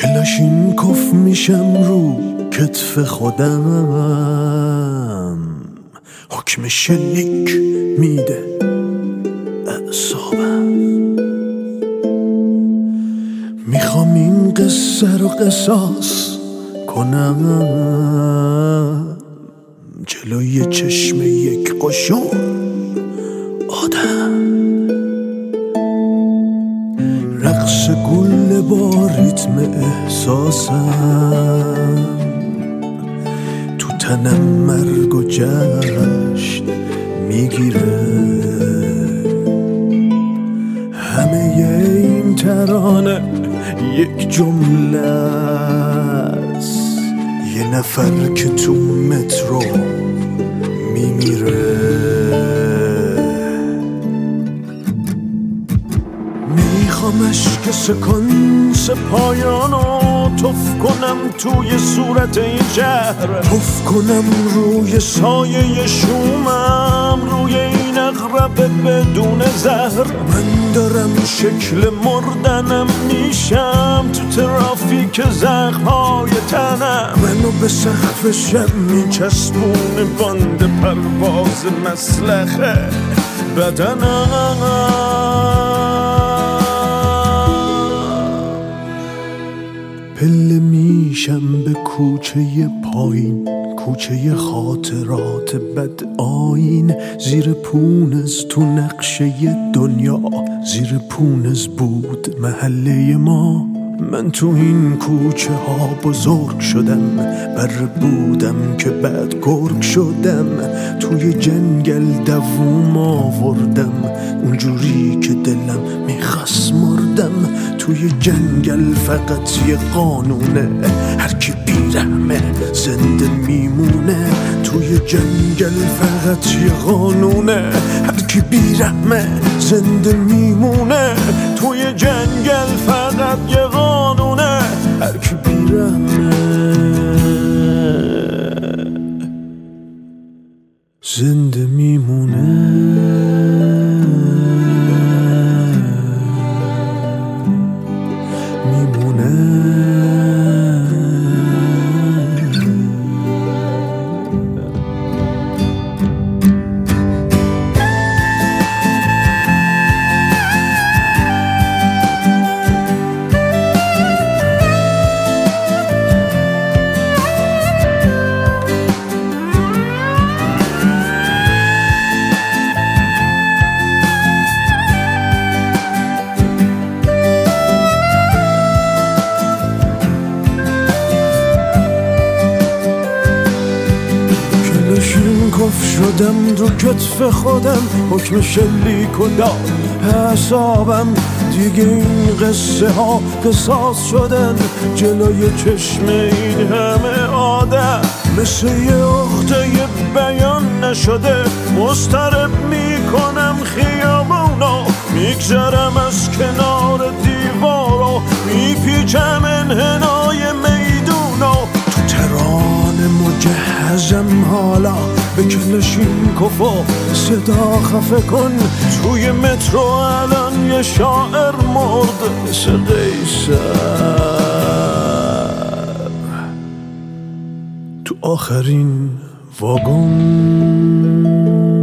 کلاشین کف میشم رو کتف خودم، حکم شلیک میده اعصابم. میخوام این قصه رو قصاص کنم جلوی چشم یک قشون آدم. رقص گل با ریتم احساسم، تو تنم مرگ و جشن میگیره. همه این ترانه یک جمله است، یه نفر که تو مترو میمیره. میخوام اشک سکانس پایانو تف کنم توی صورت این شهر، تف کنم روی سایه شومم، روی این اغرب بدون زهر. من دارم شکل مردنم میشم تو ترافیک زخم‌های تنم. منو به سقف شب میچسبونه باند پرواز مسلخه بدنم. پله میشم به کوچه پایین، کوچه خاطرات بد آیین. زیر پونز تو نقشه دنیا، زیر پونز بود محله ما. من تو این کوچه ها بزرگ شدم، بره بودم که بعد گرگ شدم. توی جنگل دووم آوردم، اونجوری که دلم میخواست مردم. توی جنگل فقط یه قانونه، هر کی بیرحمه زنده میمونه. توی جنگل فقط یه قانونه، هر کی بیرحمه زنده میمونه. توی جنگل فقط یه قانونه، هر کی بیرحمه زنده میمونه. کف شدم رو کتف خودم، حکم شلیک و داد حسابم. دیگه این قصه ها قصاص شدن جلوی چشم این همه آدم. مثل یه عقده بیان نشده، مضطرب میکنم خیابونا. میگذرم از کنار دیوارا، میپیچم انحنای میدونا. تو ترانه مجهزم حالا، به کلاشین کفا صدا خفه کن. توی مترو الان یه شاعر مرد مثل قیصر تو آخرین واگن.